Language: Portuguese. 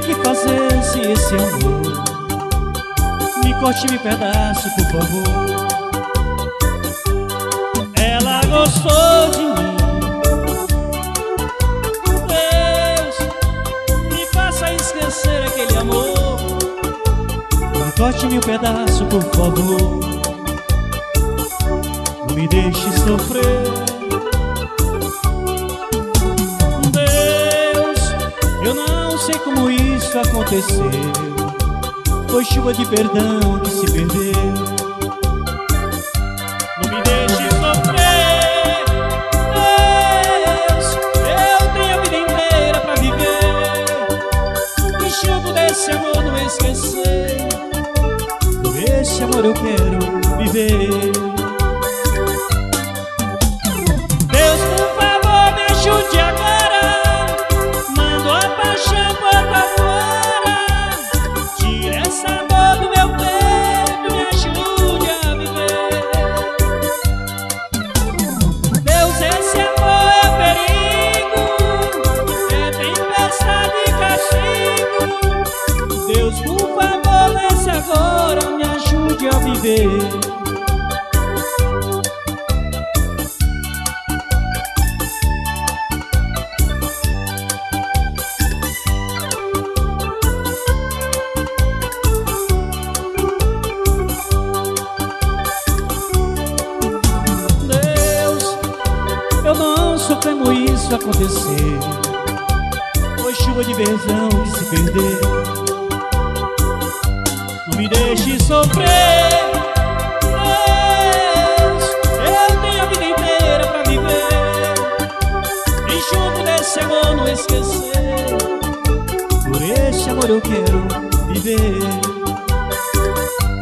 que fazer se esse amor me corte-me pedaço, por favor. Ela gostou de mim. Deus, me faça esquecer aquele amor. Me corte-me um pedaço, por favor. Não me deixe sofrer. Deus, eu não sei como isso aconteceu. Foi chuva de perdão que se perdeu. Não me deixe sofrer. Deus, eu tenho a vida inteira pra viver. Enxugo desse amor, não esquecer. Por esse amor eu quero viver. Deus, por favor, me ajude agora. Mando a paixão pra fora. Tira essa dor do meu peito, me ajude a viver. Deus, esse amor é perigo, é tempestade e castigo. Deus, por favor, nesse agora, me ajude a viver. Eu não sou como isso acontecer. Foi chuva de perdão que se perdeu. Não me deixe sofrer. Deus, eu tenho a vida inteira pra viver. Enxugo desse amor, não esquecer. Por esse amor eu quero viver.